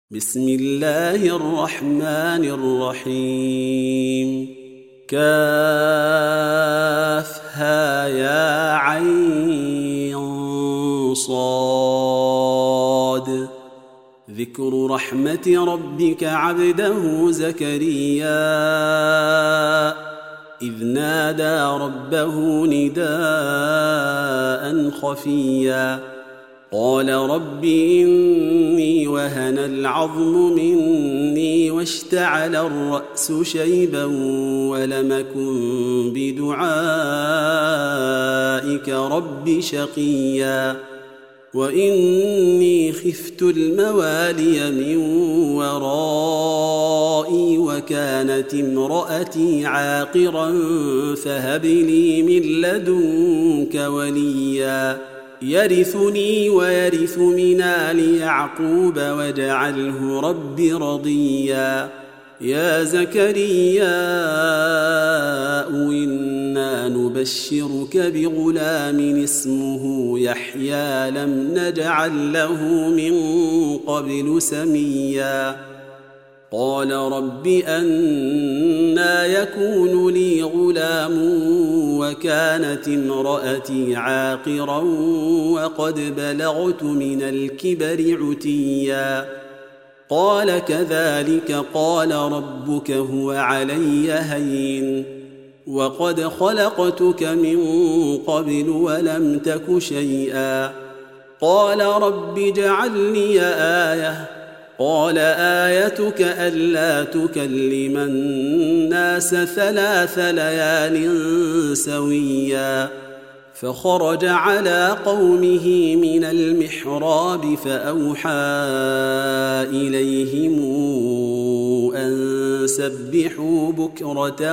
بسم الله الرحمن الرحيم كافها يا عين صاد ذكر رحمة ربك عبده زكريا إذ نادى ربه نداء خفيا قال رب إني وهن العظم مني واشتعل الرأس شيبا ولم أكن بدعائك رب شقيا وإني خفت الموالي من ورائي وكانت امرأتي عاقرا فهب لي من لدنك وليا يرثني ويرث من آل يعقوب واجعله رب رضيا يا زكريا إنا نبشرك بغلام اسمه يحيى لم نجعل له من قبل سميا قال رب أنى يكون لي غلام وكانت امرأتي عاقرا وقد بلغت من الكبر عتيا قال كذلك قال ربك هو علي هين وقد خلقتك من قبل ولم تك شيئا قال رب اجعل لي آية قال آيتك ألا تكلم الناس 3 ليال سويا فخرج على قومه من المحراب فأوحى إليهم أن سبحوا بكرة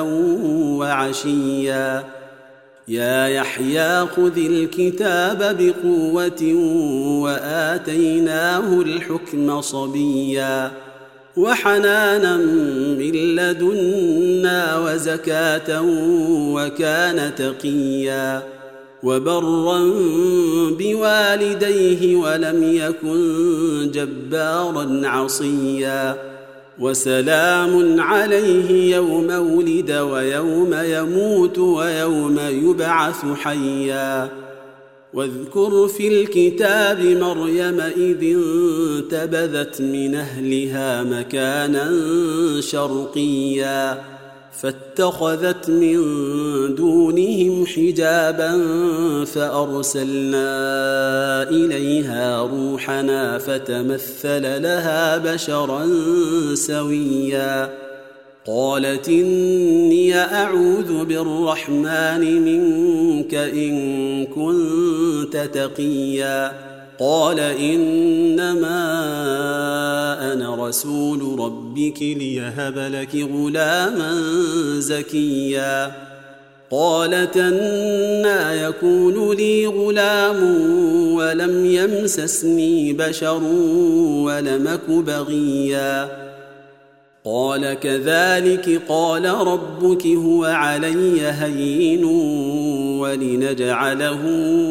وعشيا يا يحيى خذ الكتاب بقوة وآتيناه الحكم صبيا وحنانا من لدنا وزكاة وكان تقيا وبرا بوالديه ولم يكن جبارا عصيا وسلام عليه يوم ولد ويوم يموت ويوم يبعث حيا واذكر في الكتاب مريم إذ انتبذت من أهلها مكانا شرقيا فاتخذت من دونهم حجابا فأرسلنا إليها روحنا فتمثل لها بشرا سويا قالت إني أعوذ بالرحمن منك إن كنت تقيا قال إنما أنا رسول ربك ليهب لك غلاما زكيا قالت أنى يكون لي غلام ولم يمسسني بشر ولم أك بغيا قال كذلك قال ربك هو علي هين ولنجعله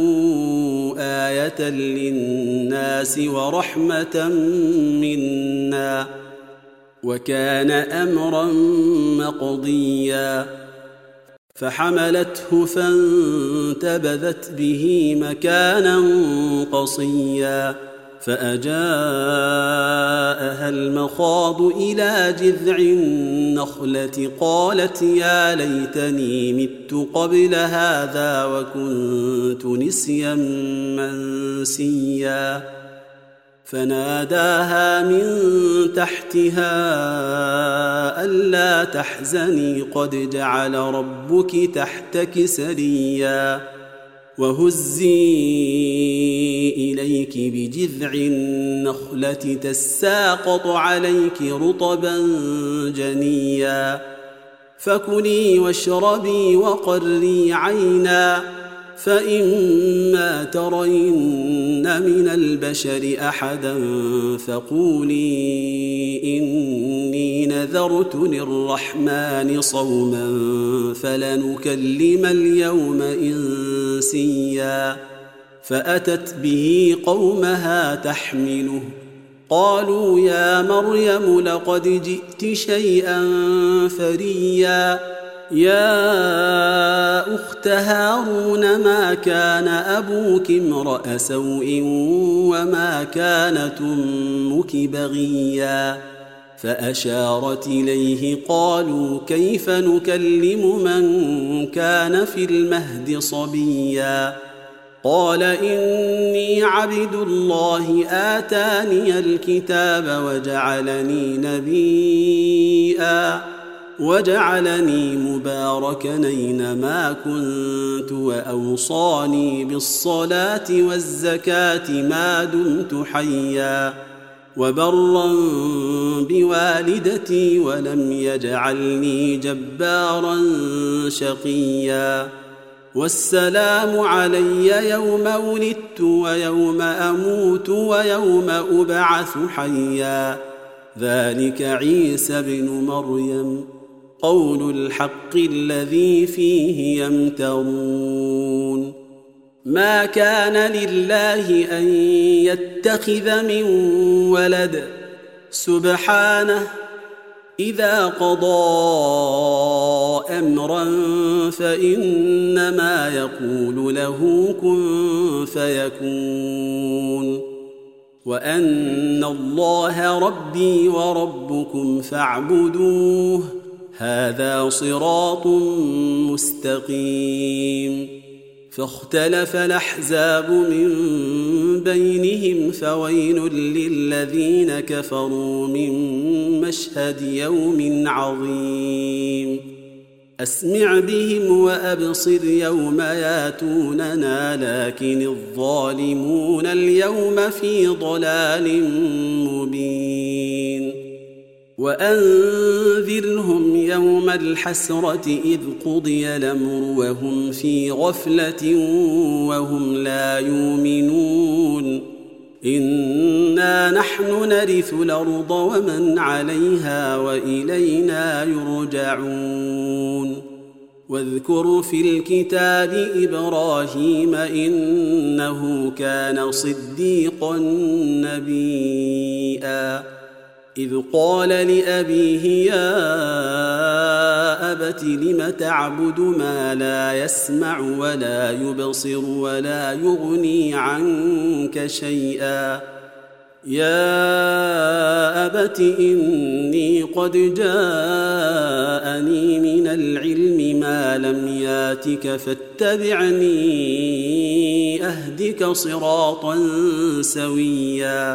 آية للناس ورحمة منا وكان أمرا مقضيا فحملته فانتبذت به مكانا قصيا فأجاءها المخاض إلى جذع النخلة قالت يا ليتني مت قبل هذا وكنت نسيا منسيا فناداها من تحتها ألا تحزني قد جعل ربك تحتك سريا وهزي إليك بجذع النخلة تساقط عليك رطبا جنيا فكلي واشربي وقري عينا فإما ترين من البشر أحدا فقولي إني نذرت للرحمن صوما فلنكلم اليوم إنسيا فأتت به قومها تحمله قالوا يا مريم لقد جئت شيئا فريا يا أخت هارون ما كان أبوك امرأ سوء وما كانت أمك بغيا فأشارت إليه قالوا كيف نكلم من كان في المهد صبيا قال إني عبد الله آتاني الكتاب وجعلني نبيا وجعلني مباركا أينما كنت وأوصاني بالصلاة والزكاة ما دمت حيا وبرا بوالدتي ولم يجعلني جبارا شقيا والسلام علي يوم ولدت ويوم أموت ويوم أبعث حيا ذلك عيسى بن مريم قول الحق الذي فيه يمترون ما كان لله أن يتخذ من ولد سبحانه إذا قضى أمرا فإنما يقول له كن فيكون وأن الله ربي وربكم فاعبدوه هذا صراط مستقيم فاختلف الأحزاب من بينهم فويل للذين كفروا من مشهد يوم عظيم أسمع بهم وأبصر يوم ياتوننا لكن الظالمون اليوم في ضلال مبين وأنذرهم يوم الحسرة إذ قضي الأمر وهم في غفلة وهم لا يؤمنون إنا نحن نرث الأرض ومن عليها وإلينا يرجعون واذكر في الكتاب إبراهيم إنه كان صديقا نبيا إذ قال لأبيه يا أبت لم تعبد ما لا يسمع ولا يبصر ولا يغني عنك شيئا يا أبت إني قد جاءني من العلم ما لم ياتك فاتبعني أهدك صراطا سويا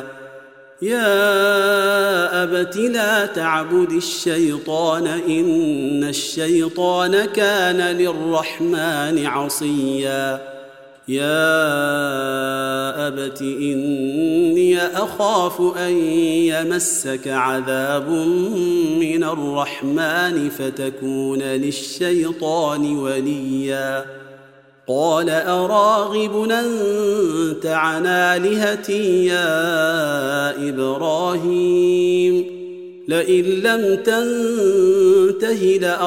يا أبت لا تعبد الشيطان إن الشيطان كان للرحمن عصيا يا أبت إني أخاف أن يمسك عذاب من الرحمن فتكون للشيطان وليا قال أراغب أنت عن آلهتي يا إبراهيم لئن لم تنته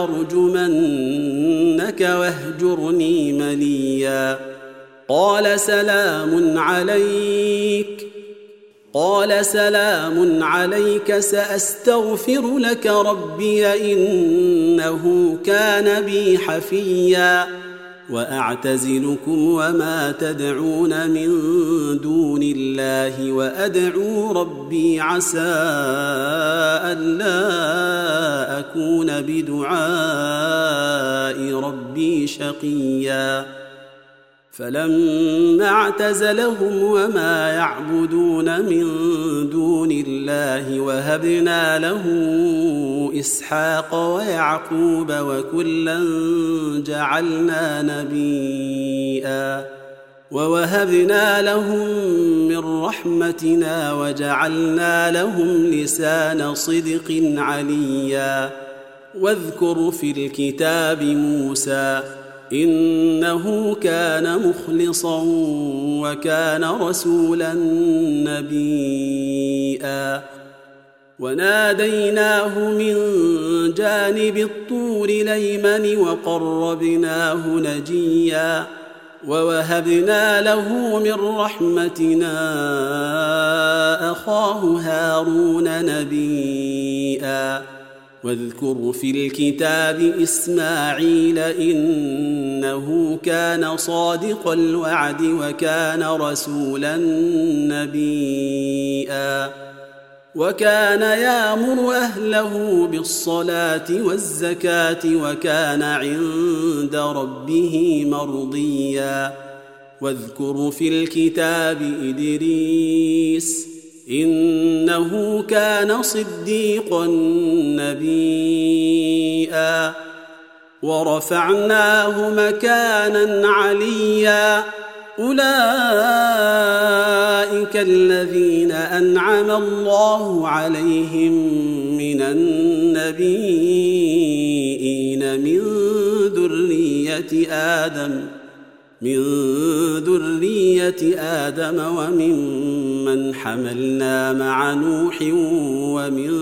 لأرجمنك واهجرني مليا قال سلام عليك سأستغفر لك ربي إنه كان بي حفيا وأعتزلكم وما تدعون من دون الله وأدعو ربي عسى ألا أكون بدعاء ربي شقيا فلما اعتزلهم وما يعبدون من دون الله وهبنا له إسحاق ويعقوب وكلا جعلنا نبيا ووهبنا لهم من رحمتنا وجعلنا لهم لسان صدق عليا واذكر في الكتاب موسى إنه كان مخلصا وكان رسولا نبيا وناديناه من جانب الطور الأيمن وقربناه نجيا ووهبنا له من رحمتنا أخاه هارون نبيا واذكر في الكتاب إسماعيل إنه كان صادق الوعد وكان رسولا نبيا وكان يأمر أهله بالصلاة والزكاة وكان عند ربه مرضيا واذكر في الكتاب إدريس إنه كان صديقا نبيا ورفعناه مكانا عليا أولئك الذين أنعم الله عليهم من النبيين من ذرية آدم وممن حملنا مع نوح ومن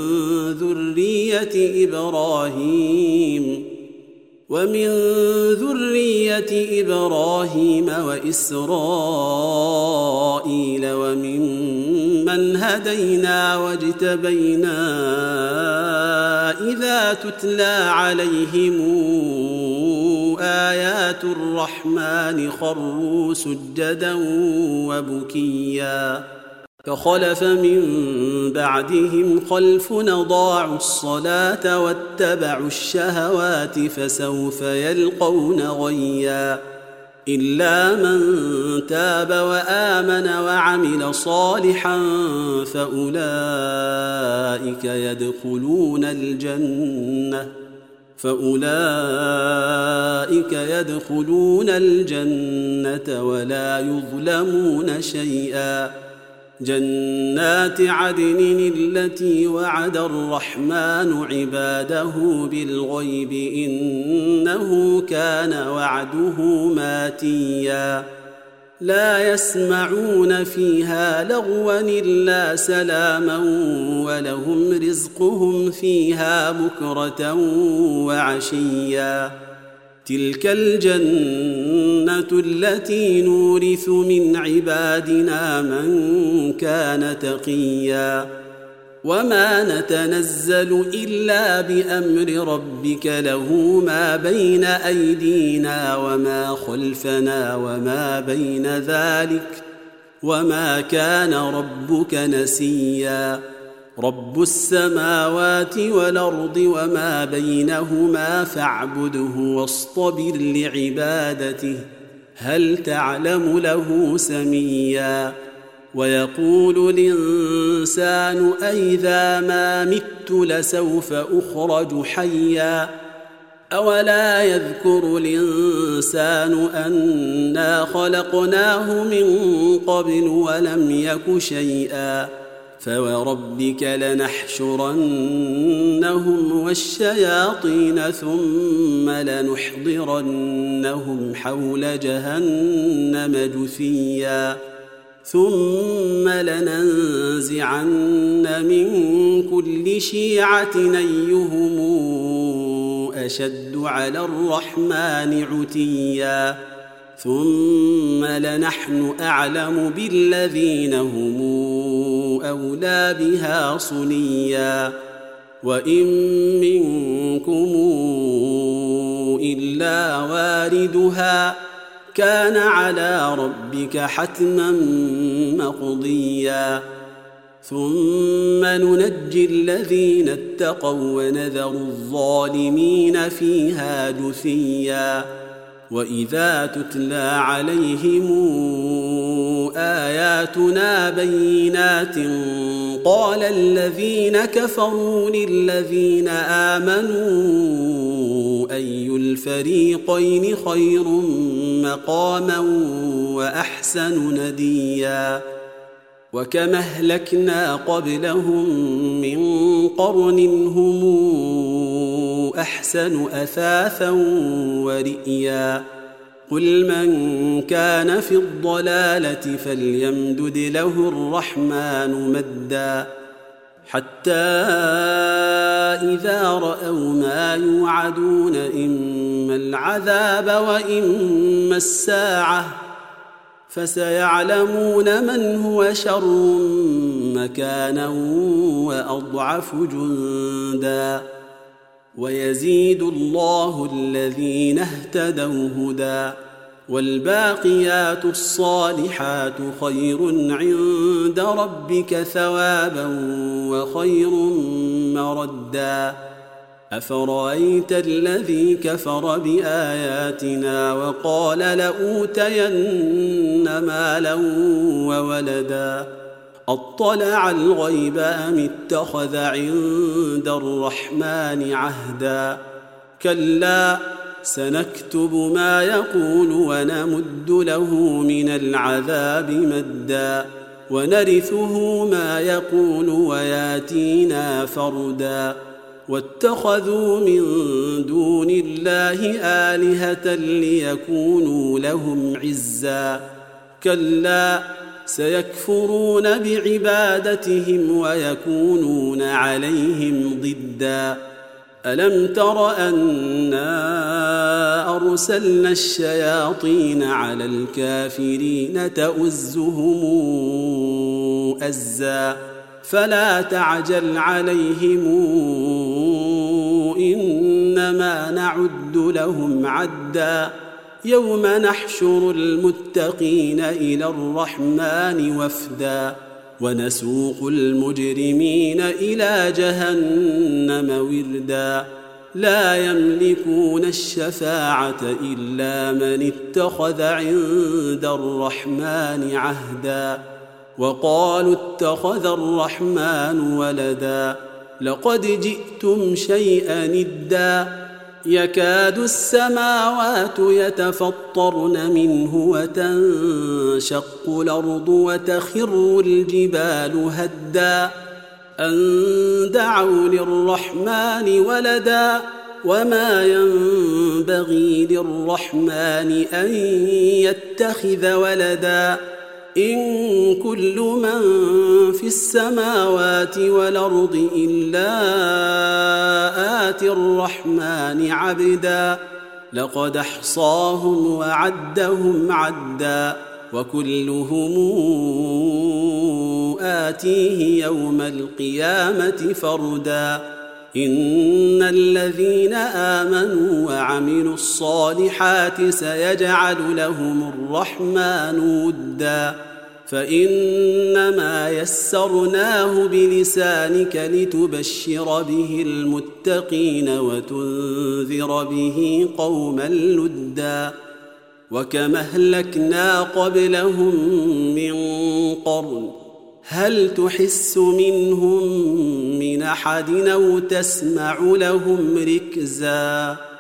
ذرية إبراهيم وإسرائيل وممن هدينا واجتبينا إذا تتلى عليهم آيات الرحمن خروا سجدا وبكيا فخلف من بعدهم خلف أضاعوا الصلاة واتبعوا الشهوات فسوف يلقون غيا إلا من تاب وآمن وعمل صالحا فأولئك يدخلون الجنة ولا يظلمون شيئا جنات عدن التي وعد الرحمن عباده بالغيب إنه كان وعده ماتيا لا يسمعون فيها لغوا إلا سلاما ولهم رزقهم فيها بكرة وعشيا تلك الجنة التي نورث من عبادنا من كان تقيا وما نتنزل إلا بأمر ربك له ما بين أيدينا وما خلفنا وما بين ذلك وما كان ربك نسيا رب السماوات والأرض وما بينهما فاعبده واصطبر لعبادته هل تعلم له سميا ويقول الإنسان أإذا ما مت لسوف أخرج حيا أولا يذكر الإنسان أنا خلقناه من قبل ولم يك شيئا فوربك لنحشرنهم والشياطين ثم لنحضرنهم حول جهنم جثيا ثم لننزعن من كل شيعة أيهم أشد على الرحمن عتيا ثم لنحن أعلم بالذين هم أولى بها صليا وإن منكم إلا واردها كان على ربك حتما مقضيا ثم ننجي الذين اتقوا ونذر الظالمين فيها جثيا وإذا تتلى عليهم آياتنا بينات قال الذين كفروا للذين آمنوا أي الفريقين خير مقاما وأحسن نديا وكم أهلكنا قبلهم من قرن هم أحسن أثاثا ورئيا قل من كان في الضلالة فليمدد له الرحمن مدا حتى إذا رأوا ما يوعدون إما العذاب وإما الساعة فسيعلمون من هو شر مكانا وأضعف جندا ويزيد الله الذين اهتدوا هدى والباقيات الصالحات خير عند ربك ثوابا وخير مردا أفرأيت الذي كفر بآياتنا وقال لأوتين مالا وولدا أطلع الغيب أم اتخذ عند الرحمن عهدا كلا سنكتب ما يقول ونمد له من العذاب مدا ونرثه ما يقول وياتينا فردا واتخذوا من دون الله آلهة ليكونوا لهم عزا كلا سيكفرون بعبادتهم ويكونون عليهم ضدا ألم تر أنا أرسلنا الشياطين على الكافرين تؤزهم أزا فلا تعجل عليهم إنما نعد لهم عدا يوم نحشر المتقين إلى الرحمن وفدا ونسوق المجرمين إلى جهنم وردا لا يملكون الشفاعة إلا من اتخذ عند الرحمن عهدا وقالوا اتخذ الرحمن ولدا لقد جئتم شيئا إدا يكاد السماوات يتفطرن منه وتنشق الأرض وتخر الجبال هدا أن دعوا للرحمن ولدا وما ينبغي للرحمن أن يتخذ ولدا إن كل من في السماوات والأرض إلا آتي الرحمن عبدا لقد أحصاهم وعدهم عدا وكلهم آتيه يوم القيامة فردا إن الذين آمنوا وعملوا الصالحات سيجعل لهم الرحمن ودا فإنما يسرناه بلسانك لتبشر به المتقين وتنذر به قوما لدا وكما أهلكنا قبلهم من قرن هل تحس منهم من أحد أو تسمع لهم ركزا